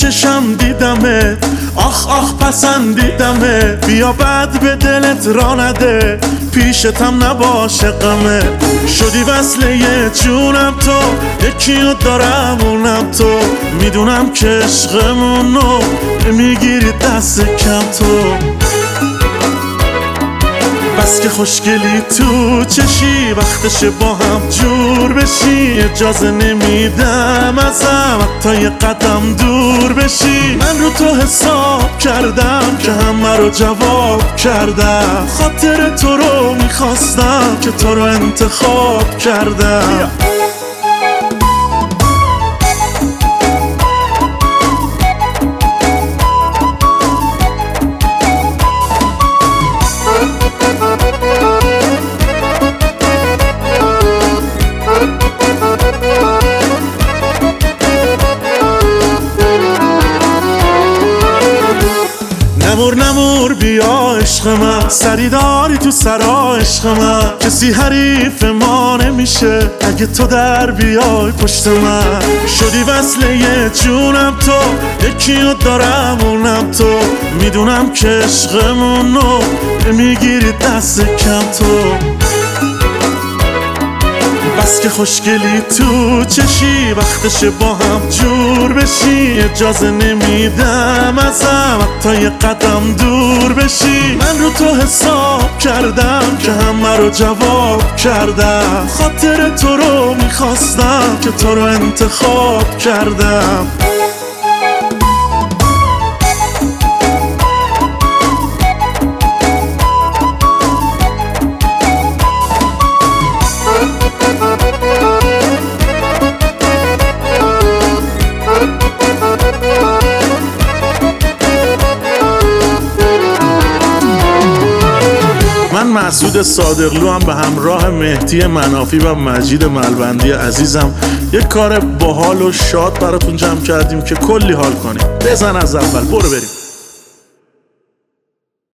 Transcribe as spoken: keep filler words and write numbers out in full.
چشم دیدمه، آخ آخ پسندیدمه. بیا بد به دلت را نده، پیشتم نباشه غمه. شدی وصله جونم تو، یکیو دارم اونم تو. میدونم که عشقمونو میگیری دست کم تو. بس که خوشگلی تو چشی، وقتشه با هم جور بشی. اجازه نمیدم ازم حتی یه قدم دور بشی. من رو تو حساب کردم که همه رو جواب کردم. خاطر تو رو میخواستم که تو رو انتخاب کردم. نمور نمور بیا عشق من، سری داری تو سرا عشق من. کسی حریف ما نمیشه اگه تو در بیای پشت من. شدی وصله جونم تو، یکیو دارم اونم تو. میدونم که عشقمونو میگیری دست کم تو. بس که خوشگلی تو چشی، وقتشه با هم جور بشی. اجازه نمیدم ازم حتی یه قدم دور بشی. من رو تو حساب کردم که همه رو جواب کردم. خاطر تو رو میخواستم که تو رو انتخاب کردم. من مسعود صادقلو هم به همراه مهدی منافی و مجید ملبندی عزیزم یک کار باحال و شاد براتون جمع کردیم که کلی حال کنیم. بزن از اول، برو بریم.